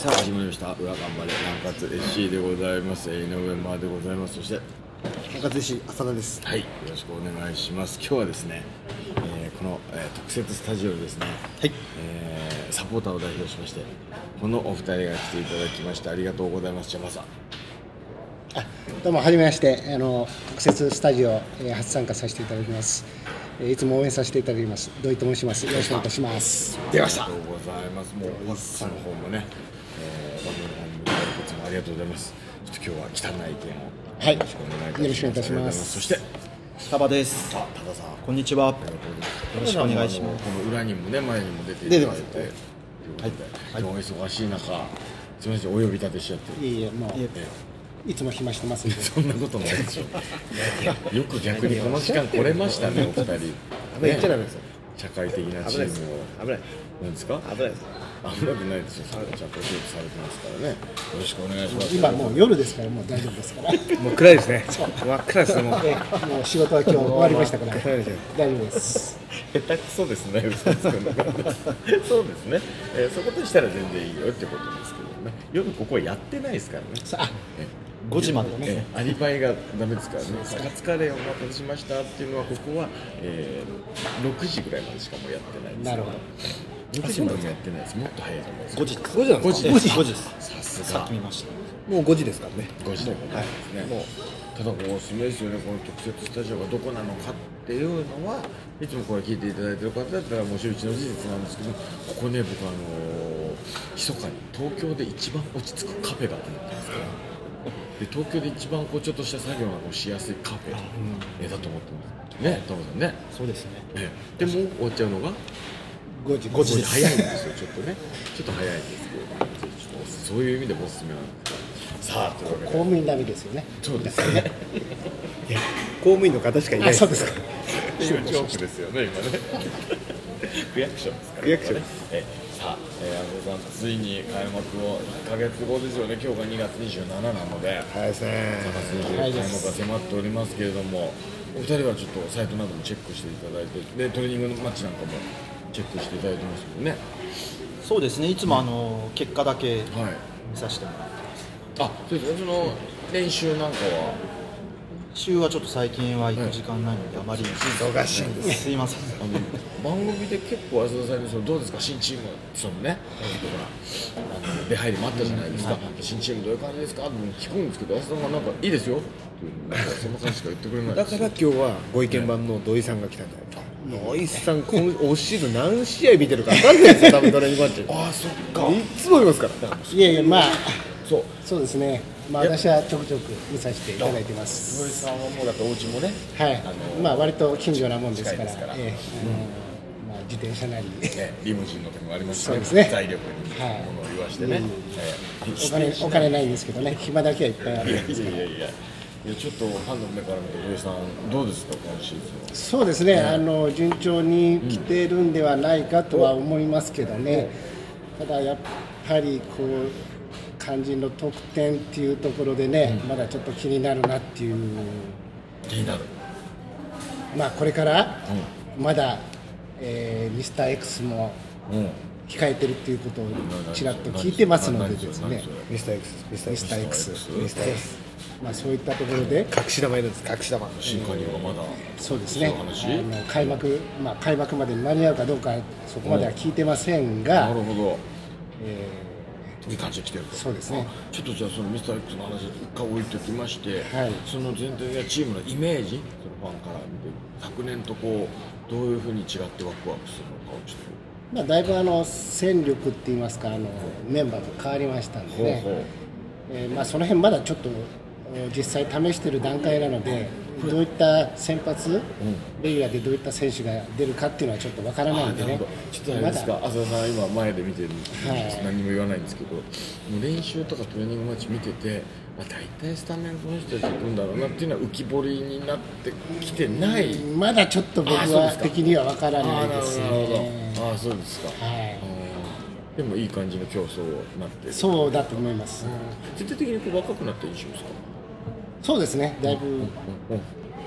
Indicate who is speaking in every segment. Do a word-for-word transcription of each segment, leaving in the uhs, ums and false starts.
Speaker 1: さあ始まりました裏頑張れ南葛 エフシー でございます。井上真でございます。そして
Speaker 2: 南葛 エフシー 浅田です。
Speaker 1: はい、よろしくお願いします。今日はですね、えー、この、えー、特設スタジオでですね、
Speaker 2: はい
Speaker 1: えー、サポーターを代表しましてこのお二人が来ていただきましてありがとうございます。じゃあまずは
Speaker 2: あどうもはじめまして、あの特設スタジオ、えー、初参加させていただきます。えー、いつも応援させていただきます土井と申します。よろしくお願いいたします。
Speaker 1: 出ました。ありがとうございます。もうホッさんの方もね、えー、番組の方にごいつもありがとうございます。ちょっと今日は汚い意見を
Speaker 2: はい、
Speaker 1: よろしくお願いいたします。
Speaker 2: よろしくお願いいたします。
Speaker 1: そして
Speaker 3: タバです。
Speaker 1: あ、多田さん、
Speaker 3: こんにちは。よろしくお願いします。
Speaker 1: この裏にもね、前にも出ていただいて、
Speaker 2: 出てます
Speaker 1: ということで、お忙しい中、すみません、お呼び立てしちゃって。
Speaker 2: いえいえ、もう
Speaker 1: え
Speaker 2: いつも暇してますんで。
Speaker 1: そんなことないでしょ。よく逆にこの時間来れましたね、お二人。
Speaker 2: あんまり言っちゃダメですよ。
Speaker 1: 社会的なチームを。
Speaker 2: 危ない。
Speaker 1: なんですか？
Speaker 2: 危ないです。
Speaker 1: 危なくないですよ。ちゃんと仕事されてますからね。よろしくお願いします。
Speaker 2: 今もう夜ですからもう大丈夫ですから。
Speaker 3: もう暗いですね。真っ暗ですね。もう。
Speaker 2: えーもう仕事は今日終わりましたから大丈夫です。
Speaker 1: 下手くそですね、嘘つくのがそうですね、えー、そことしたら全然いいよってことですけどね。夜ここはやってないですからね。
Speaker 2: さあ
Speaker 3: ごじまでね。
Speaker 1: えー、アリバイがダメですからね。カツカレーお待たせしましたっていうのはここは、えー、ろくじぐらいまでしかもうやってないです。
Speaker 2: なるほど。
Speaker 1: ろくじまでもやってないです。もっと早いと思います。
Speaker 3: ごじ。
Speaker 2: ごじなんですか。
Speaker 1: ごじ
Speaker 3: ごじです。
Speaker 1: さすが
Speaker 3: さっき見ました。
Speaker 2: もうごじですからね。
Speaker 1: ごじでございますね。もうただこうおすすめですよね。この特設スタジオがどこなのかっていうのはいつもこれ聞いていただいてる方だったらもう周知の事実なんですけど、ここね僕あのー、密かに東京で一番落ち着くカフェがあるんですからで東京で一番こうちょっとした作業がこうしやすいカフェ、えだと思ってますね。タモさんね。
Speaker 3: そうですね。
Speaker 1: えでも終わっちゃうのが
Speaker 2: ごじ。
Speaker 1: ごじで早いんですよ。ちょっとねちょっと早いんですけど、ぜひちょっとそういう意味でもおすすめなんです。さあというわけで
Speaker 2: 公務員並みですよね。
Speaker 1: そうですね。
Speaker 2: 公務員の方しかいない。あ、そうですか。
Speaker 1: チョークですよね今ね。区役所ですから、ね。
Speaker 2: 区役所。
Speaker 1: えさあ、えー、安藤さんついに開幕をいっかげつごですよね。今日がにがつにじゅうしちなので、
Speaker 2: 早いですね。
Speaker 1: さんがつにじゅうよっか開幕が迫っておりますけれども、お二人はちょっとサイトなどもチェックしていただいて、でトレーニングのマッチなんかもチェックしていただいてますよね。
Speaker 3: そうですね。いつもあの結果だけ
Speaker 1: はい。
Speaker 3: 見させてもらってます。
Speaker 1: あ、そうですね。その練習なんかは。
Speaker 3: 週はちょっと最近は行く時間ないのであまり
Speaker 2: 忙しいんです。
Speaker 3: すいません。
Speaker 1: あの番組で結構浅田さんにそのどうですか新チームそのねほらあの出入りもあったじゃないですか、新チームどういう感じですかって聞くんですけど浅田さんがなんかいいですよっていうなんかそんな感じしか言ってくれない
Speaker 4: だから今日はご意見番の土井さんが来たんじゃないですか。土井さん、今オフシーズン何試合見てるか分かんないですよ、多分トレーニングマッチ。
Speaker 1: ああそっか
Speaker 4: いつも見ますから。
Speaker 2: いやいや、まあ
Speaker 1: そう
Speaker 2: そうですね。まあ私はちょくちょく見させていただいてま
Speaker 1: 土井
Speaker 2: す。
Speaker 1: さんはもうだってお家もね
Speaker 2: はい。
Speaker 1: あの
Speaker 2: まあ割と近所なもんですから、
Speaker 1: 近いですから
Speaker 2: ええあのまあ自転車なり
Speaker 1: ねリムジンの時もありますし
Speaker 2: そうですね
Speaker 1: 財力に
Speaker 2: はい
Speaker 1: ものを言わしてね、
Speaker 2: うん
Speaker 1: えー
Speaker 2: お金お金ないんですけどね、暇だけはいっぱいある。
Speaker 1: いやいやいやいやいやちょっとファンの目から見て土井さんどうですか今シーズンは。
Speaker 2: そうですね、あの順調に来てるんではないかとは思いますけどね、ただやっぱりこう肝心の得点っていうところでね、まだちょっと気になるなっていう、
Speaker 1: 気になる。
Speaker 2: まあこれからまだ、えー、ミスター X も
Speaker 1: うん
Speaker 2: 控えてるっていうことをちらっと聞いてますのでですね、
Speaker 4: ミスター X、ミスター
Speaker 2: ミ
Speaker 4: X、
Speaker 2: スター X、
Speaker 4: ミスター X、
Speaker 2: まあそういったところで、
Speaker 4: 隠し玉いるんです。隠し玉。
Speaker 1: 新加入がまだ
Speaker 2: そうですね、
Speaker 1: そういう話
Speaker 2: あの開幕、まあ、開幕までに間に合うかどうか、そこまでは聞いてませんが、
Speaker 1: なるほど
Speaker 2: え
Speaker 1: いい感じで来てると。
Speaker 2: そうですね。
Speaker 1: ちょっとじゃあそのミスター X の話一回置いておきまして、
Speaker 2: はい
Speaker 1: その全体的なチームのイメージ、そのファンから見て昨年とこうどういうふうに違ってワクワクするのかをちょっ
Speaker 2: まあ、だいぶあの戦力っていいますか、あのメンバーも変わりましたんで
Speaker 1: と、
Speaker 2: ね、
Speaker 1: ほうほう
Speaker 2: えーまあ、その辺まだちょっと実際試している段階なので、どういった先発、レギュラーでどういった選手が出るかっていうのはちょっとわからないんでね
Speaker 1: あなるほど、ちょっとあれですか、
Speaker 2: まだ
Speaker 1: 浅田さん、今、前で見てるんで、
Speaker 2: はい
Speaker 1: 何も言わないんですけど、もう練習とかトレーニングマッチ見てて、まあ、大体スタメンこの人たち行くんだろうなっていうのは浮き彫りになってきてない、
Speaker 2: まだちょっと僕は
Speaker 1: あそうですか
Speaker 2: 的にはわから
Speaker 1: ああなるほ
Speaker 2: ないです
Speaker 1: どなるほ
Speaker 2: ね。
Speaker 1: ど、ああそうですか、
Speaker 2: はい
Speaker 1: あーでもいい感じの競争になってる、
Speaker 2: そうだと思います。
Speaker 1: 全体的にこう若くなった印象ですか。
Speaker 2: そうですね、だいぶ、
Speaker 1: うん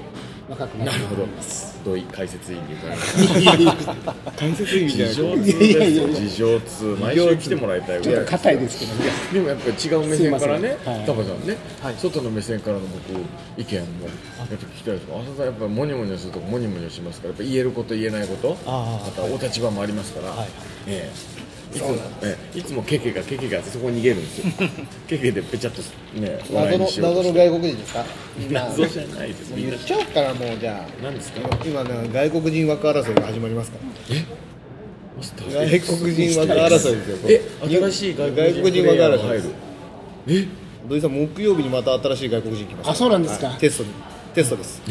Speaker 2: 若くなっております
Speaker 1: 土井解説委員に伺いました
Speaker 4: 解説員みたい
Speaker 1: 事
Speaker 4: な
Speaker 1: 情通ですよ事情通毎週来てもらいたいぐらい
Speaker 2: ちょっと硬いですけどね
Speaker 1: でもやっぱり違う目線からね
Speaker 2: すいませんはい
Speaker 1: タカさんね、
Speaker 3: はい
Speaker 1: 外の目線からの僕意見もやっぱ聞きたいですけど浅田さんやっぱりモニモニするとモニモニしますからやっぱ言えること言えないこと
Speaker 3: あー
Speaker 1: またお立場もありますから、
Speaker 3: はい
Speaker 1: ええいつもええいつもケケがケケがそこに逃げるんですよケケでぺちゃっとね笑
Speaker 4: 謎の
Speaker 1: いにしようと
Speaker 4: 謎の
Speaker 1: して
Speaker 4: 外国人ですか
Speaker 1: 謎じゃないですみんな
Speaker 4: 言っちゃおうかなもうじゃあ
Speaker 1: 何ですか
Speaker 4: 今ね外国人枠争いが始まりますから
Speaker 1: マスター
Speaker 4: 外国人枠争いですよ
Speaker 1: え新しい外国人プレイヤーが入るえ
Speaker 4: 土井さん木曜日にまた新しい外国人来ました
Speaker 2: あそうなんですか
Speaker 4: はいテストにテストです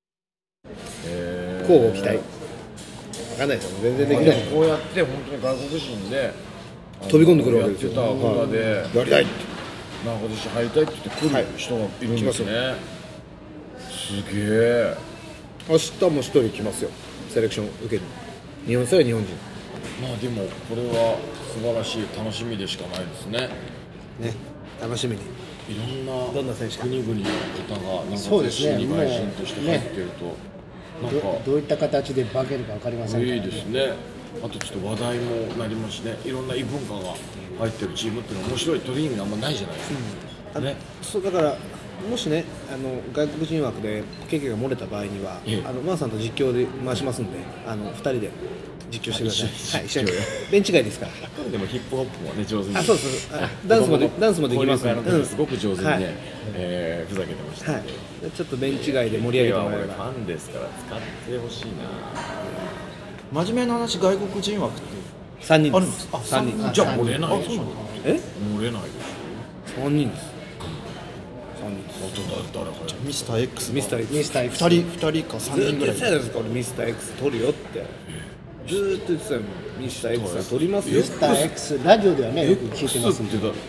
Speaker 1: えー
Speaker 4: 交互期待わかんないですよ全然できない
Speaker 1: こうやって本当に外国人で
Speaker 4: 飛び込んでくるわけですよ
Speaker 1: やってた方で
Speaker 4: やりたい
Speaker 1: なんか私入りたいって言って来る人がいるんですね、すげえ
Speaker 4: 明日も一人来ますよセレクション受ける日本人は日本人
Speaker 1: まあでもこれは素晴らしい楽しみでしかないですね
Speaker 4: ね楽しみに
Speaker 1: いろんな
Speaker 4: どんな選手か
Speaker 1: 国々の方がなんか
Speaker 2: そうですね
Speaker 1: に外人として入ってると、なんか
Speaker 2: どどういった形で化けるか分かりませんから、
Speaker 1: いいですねあとちょっと話題もなりますしねいろんな異文化が入ってるチームっていうのは面白い取り意味があんまないじゃないですか、
Speaker 4: あ
Speaker 1: ね
Speaker 4: そうだからもしねあの外国人枠でケケが漏れた場合には、
Speaker 1: ええ
Speaker 4: あのマーさんと実況で回しますんであのふたりで実況してください
Speaker 1: あ一緒に
Speaker 4: はい一緒に
Speaker 1: 実況
Speaker 4: ベンチ外ですから
Speaker 1: でもヒップホップもね上手に
Speaker 4: あそうですあダンスもでダンスもできます
Speaker 1: ね、
Speaker 4: んで、
Speaker 1: うん、すごく上手にね、
Speaker 4: はい
Speaker 1: えーふざけてました
Speaker 4: は
Speaker 1: んで、
Speaker 4: い、ちょっとベンチ外で盛り上げてもらえれ
Speaker 1: フ
Speaker 4: ば
Speaker 1: ァンですから使ってほしいな
Speaker 3: 真面目な話外国人枠って
Speaker 4: さんにんで
Speaker 3: あるんですすあ
Speaker 4: さんにん
Speaker 3: 三人
Speaker 1: じゃあ漏れないでしょ
Speaker 4: え
Speaker 1: 漏れないでし
Speaker 4: さんにんですさんにんです
Speaker 1: ょあと誰誰か
Speaker 3: ミスター X
Speaker 4: ミスター X
Speaker 2: ミスター X
Speaker 3: ふたりふたりかさん
Speaker 4: ずっと
Speaker 3: にんぐらい
Speaker 4: 言ってたじゃないですか俺ミスター X 取るよってずーっと言ってたよミスター X は取りますよ
Speaker 2: ミスター X ラジオではねよく聞いてます
Speaker 1: X
Speaker 2: んで
Speaker 1: ってだ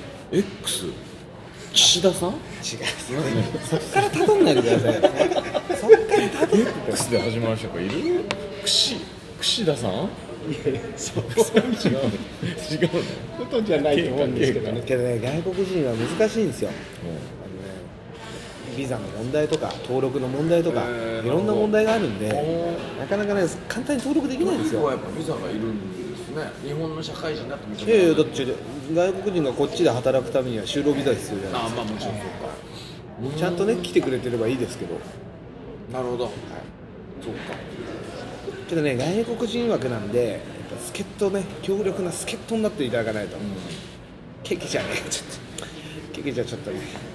Speaker 1: X 岸田さん
Speaker 4: 違うそっからたどんないでくださいよそっからたどんないで
Speaker 1: X で始まる人がいる串串田さん
Speaker 2: そう
Speaker 1: 違うの違うの
Speaker 2: ことじゃないと思うんですけどね
Speaker 4: けどね外国人は難しいんですよあのねビザの問題とか登録の問題とか
Speaker 1: へー
Speaker 4: いろんな問題があるんでなかなかね簡単に登録できないんですよ
Speaker 1: 今はやっぱビザがいるんですね日本の社会人になって認
Speaker 4: いやいや
Speaker 1: め
Speaker 4: だって外国人がこっちで働くためには就労ビザ必要じゃない
Speaker 1: あ
Speaker 4: ですか
Speaker 1: まあもちろんそうか
Speaker 4: ちゃんとね来てくれてればいいですけど
Speaker 1: なるほど、はい、そうか
Speaker 4: けどね外国人枠なんでやっぱ助っ人ね強力な助っ人になっていただかないと、ケケちゃんねちょっとケケちゃんちょっとね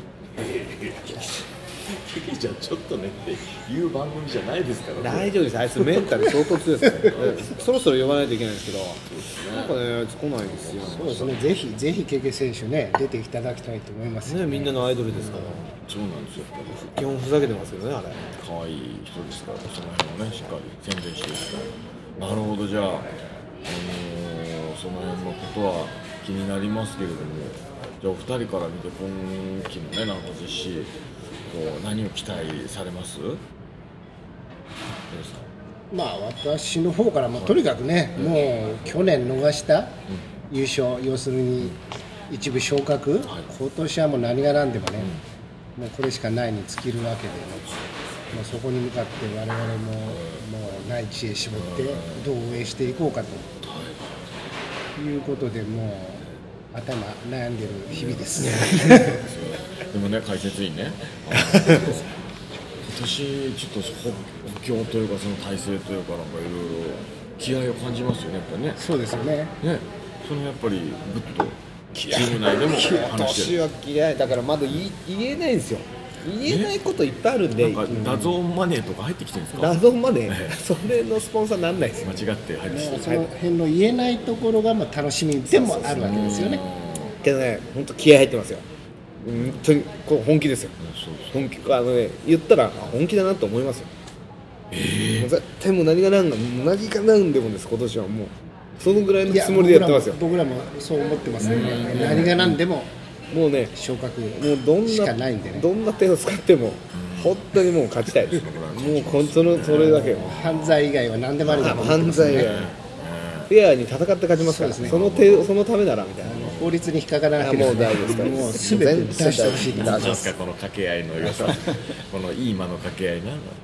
Speaker 1: じゃあちょっとねっていう番組じゃないですから
Speaker 4: 大丈夫ですあいつメンタル相当強いですからねそろそろ呼ばないといけないんですけどなんかねあいつ来ないんですよ
Speaker 2: そうですねぜひぜひケケ選手ね出ていただきたいと思いますよ
Speaker 4: ねみんなのアイドルですから
Speaker 1: そうなんですよ
Speaker 4: 基本ふざけてますけどねあれ
Speaker 1: 可愛い人ですからその辺をねしっかり宣伝していきたいなるほどじゃあ、あのーその辺のことは気になりますけれどもじゃあお二人から見て今期のねなんか実施こう何を期待されます？どうですか？
Speaker 2: まあ私の方からもとにかくね、もう去年逃した優勝、要するに一部昇格、今年はもう何が何でもね、もうこれしかないに尽きるわけで、もうそこに向かって我々ももうない知恵絞ってどう運営していこうかということで、もう頭悩んでる日々です。
Speaker 1: でもね解説員ね今年ちょっと補強というかその体制というかなんかいろいろ気合を感じますよねやっぱりね
Speaker 2: そうですよね。
Speaker 1: ねそのやっぱりぶっとチーム内でも話してる
Speaker 4: 年は嫌いだからまだ言い言えないんですよ言えないこといっぱいあるんで
Speaker 1: なんかダゾーンマネーとか入ってきてるんですか？
Speaker 4: ダゾーンまでそれのスポンサーなんないですよ
Speaker 1: 間違って入ってきてる
Speaker 2: その辺の言えないところがまあ楽しみでもあるわけですよね。
Speaker 4: けどね本当気合入ってますよ本当にこう本気ですよ本気あのね言ったらあ本気だなと思いますよもう絶対もう何が何が何が何でもです今年はもうそのぐらいの
Speaker 2: いや
Speaker 4: つもりでやってますよ
Speaker 2: 僕らも僕らもそう思ってますね。何が何でも
Speaker 4: もうね
Speaker 2: 昇格
Speaker 4: もうどん
Speaker 2: しか
Speaker 4: な
Speaker 2: ないんでね。
Speaker 4: どんな手を使っても本当にもう勝ちたいですもうこんそのそれだけ
Speaker 2: 犯罪以外は何でもありだと思って
Speaker 4: 犯
Speaker 2: ますね。
Speaker 4: 罪がフェアに戦って勝ちますから
Speaker 2: そうですね
Speaker 4: その手そのためならみたいな
Speaker 2: 法律に引っかからなければ、
Speaker 4: あもう大丈夫ですから
Speaker 2: もうすべて出してほしいと思い
Speaker 1: なん
Speaker 2: ま。
Speaker 1: ですすかこの掛け合いの良さこのいい間の掛け合いなの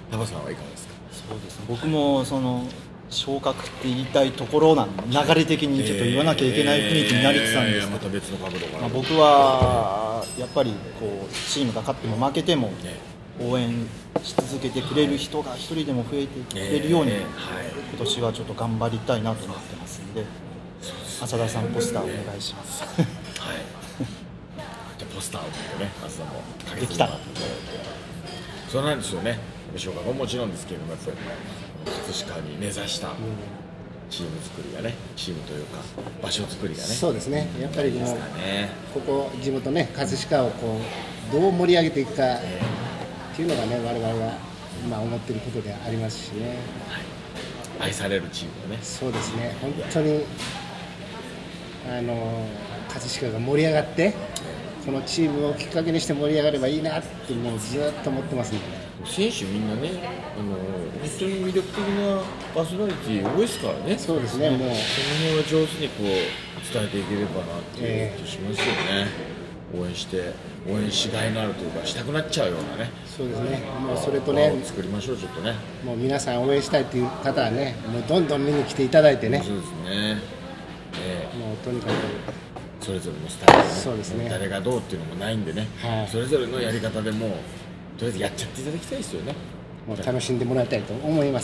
Speaker 1: タバさんはいかがですか？
Speaker 3: そうですね、僕もその昇格って言いたいところなんで、流れ的にちょっと言わなきゃいけない雰囲気になりつつあるんですけど、
Speaker 1: えーまた別の角度から、
Speaker 3: まあ、僕はやっぱりこうチームが勝っても負けても応援し続けてくれる人が一人でも増えてくれるように、
Speaker 1: えーはい
Speaker 3: 今年はちょっと頑張りたいなと思ってますんで、浅田さんポスターお願いします
Speaker 1: はいじゃあポスターを見てね、松田もかけて
Speaker 3: できたら
Speaker 1: そうなんですよね。昇格ももちろんですけれども、やっぱり葛飾に根ざしたチーム作りがね、チームというか場所作りがね、
Speaker 2: そうですね、やっぱりもう
Speaker 1: ね、
Speaker 2: ここ地元ね、葛飾をこうどう盛り上げていくかっていうのがね、我々が今思っていることでありますしね。
Speaker 1: 愛されるチームがね、
Speaker 2: そうですね、本当にあの葛飾が盛り上がって、このチームをきっかけにして盛り上がればいいなってもうずっと思ってますんでね。
Speaker 1: 選手みんなね、あの本当に魅力的なパーソナリティ多いですからね。
Speaker 2: そうですね、もう
Speaker 1: その辺は上手にこう伝えていければなっていう気がしますよね。応援して応援しがいのあるというか、したくなっちゃうようなね、
Speaker 2: そうですね、もうそれとね、
Speaker 1: 輪を作りましょう。ちょっとね、
Speaker 2: もう皆さん応援したいという方はね、もうどんどん見に来ていただいてね、
Speaker 1: そうですね、え
Speaker 2: もうとにかく
Speaker 1: ーそれぞれのスタイル、ね、
Speaker 2: そうですね
Speaker 1: 誰がどうっていうのもないんでね、
Speaker 2: はい
Speaker 1: それぞれのやり方でもうとりあえずやっちゃっていただきたいですよね。
Speaker 2: もう楽しんでもらいたいと思います。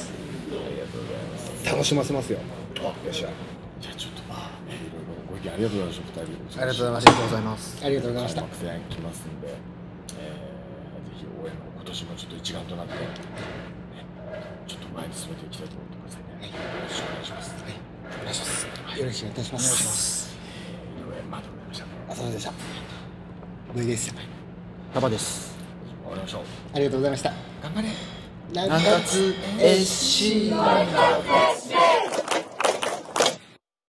Speaker 1: ありがとうございます。
Speaker 4: 楽しませますよ。よっしゃ。
Speaker 1: じゃあちょっとまあ、ね、いろいろご意見ありがとうございました。ふたり
Speaker 3: ありがとうございます。ありがとうございます。
Speaker 2: ありがとうございました。
Speaker 1: 開幕戦来ますんで、えー、ぜひ応援も今年もちょっと一丸となって、ね、ちょっと前に進めていきたいと思ってくださいね。よろしくお願いします。はい、
Speaker 2: お願いします。よろしくお願いいたしま
Speaker 3: お願いし
Speaker 2: す。
Speaker 3: ます。
Speaker 1: 井上マートでございました。
Speaker 2: あ、そうでした。無理です。
Speaker 3: 馬場です。
Speaker 1: 終わりましょう。
Speaker 2: ありがとうございました。
Speaker 1: 頑張れ。
Speaker 2: 南
Speaker 3: 南葛 エスシー